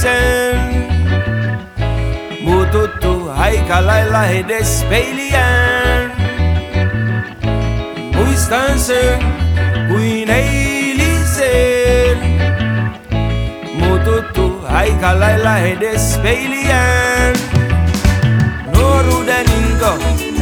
sen muututtu aika lailla edes peilien. Muistan sen kuin eilisen, muututtu aika lailla edes peilien. Nuoruuden into